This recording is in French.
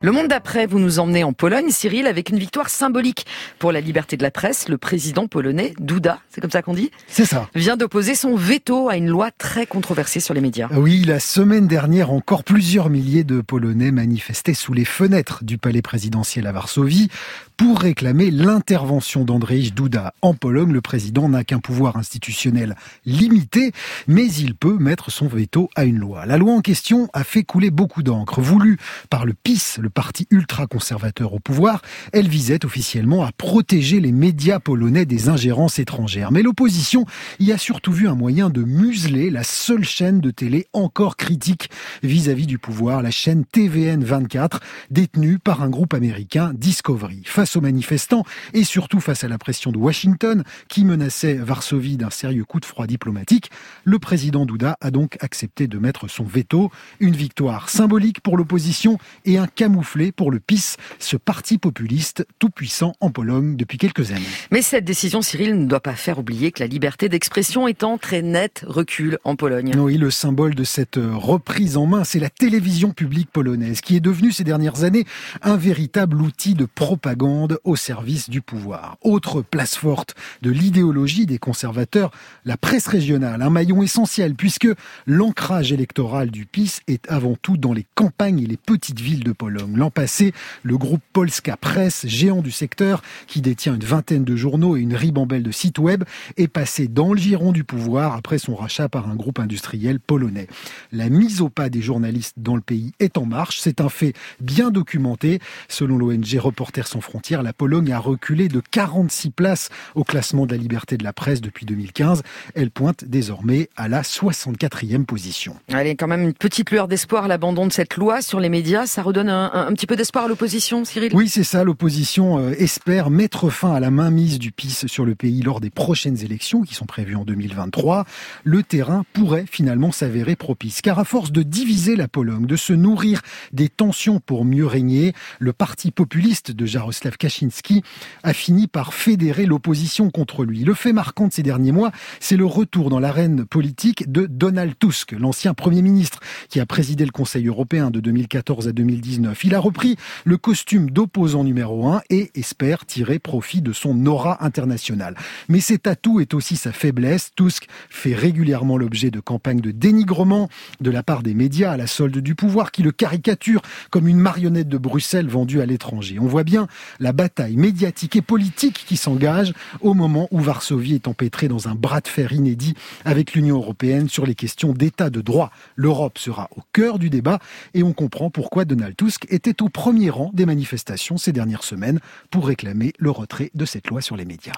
Le monde d'après, vous nous emmenez en Pologne, Cyril, avec une victoire symbolique pour la liberté de la presse. Le président polonais, Duda, c'est comme ça qu'on dit ? C'est ça. Vient d'opposer son veto à une loi très controversée sur les médias. Oui, la semaine dernière, encore plusieurs milliers de Polonais manifestaient sous les fenêtres du palais présidentiel à Varsovie pour réclamer l'intervention d'Andrzej Duda. En Pologne, le président n'a qu'un pouvoir institutionnel limité, mais il peut mettre son veto à une loi. La loi en question a fait couler beaucoup d'encre. Voulue par le PiS, le parti ultra-conservateur au pouvoir, elle visait officiellement à protéger les médias polonais des ingérences étrangères. Mais l'opposition y a surtout vu un moyen de museler la seule chaîne de télé encore critique vis-à-vis du pouvoir, la chaîne TVN24, détenue par un groupe américain, Discovery. Face aux manifestants et surtout face à la pression de Washington, qui menaçait Varsovie d'un sérieux coup de froid diplomatique, le président Duda a donc accepté de mettre son veto. Une victoire symbolique pour l'opposition et un camouflé pour le PiS, ce parti populiste tout puissant en Pologne depuis quelques années. Mais cette décision, Cyril, ne doit pas faire oublier que la liberté d'expression est en très net recul en Pologne. Oui, le symbole de cette reprise en main, c'est la télévision publique polonaise, qui est devenue ces dernières années un véritable outil de propagande au service du pouvoir. Autre place forte de l'idéologie des conservateurs, la presse régionale, un maillon essentiel, puisque l'ancrage électoral du PiS est avant tout dans les campagnes et les petites villes de Pologne. L'an passé, le groupe Polska Press, géant du secteur, qui détient une vingtaine de journaux et une ribambelle de sites web, est passé dans le giron du pouvoir après son rachat par un groupe industriel polonais. La mise au pas des journalistes dans le pays est en marche, c'est un fait bien documenté. Selon l'ONG Reporters sans frontières, la Pologne a reculé de 46 places au classement de la liberté de la presse depuis 2015. Elle pointe désormais à la 64e position. Allez, quand même une petite lueur d'espoir, l'abandon de cette loi sur les médias, ça redonne un petit peu d'espoir à l'opposition, Cyril ? Oui, c'est ça, l'opposition espère mettre fin à la mainmise du PiS sur le pays lors des prochaines élections qui sont prévues en 2023. Le terrain pourrait finalement s'avérer propice, car à force de diviser la Pologne, de se nourrir des tensions pour mieux régner, le parti populiste de Jarosław Kaczyński a fini par fédérer l'opposition contre lui. Le fait marquant de ces derniers mois, c'est le retour dans l'arène politique de Donald Tusk, l'ancien Premier ministre qui a présidé le Conseil européen de 2014 à 2019. Il a repris le costume d'opposant numéro 1 et espère tirer profit de son aura internationale. Mais cet atout est aussi sa faiblesse. Tusk fait régulièrement l'objet de campagnes de dénigrement de la part des médias à la solde du pouvoir qui le caricature comme une marionnette de Bruxelles vendue à l'étranger. On voit bien la bataille médiatique et politique qui s'engage au moment où Varsovie est empêtrée dans un bras de fer inédit avec l'Union européenne sur les questions d'état de droit. L'Europe sera au cœur du débat et on comprend pourquoi Donald Tusk était au premier rang des manifestations ces dernières semaines pour réclamer le retrait de cette loi sur les médias.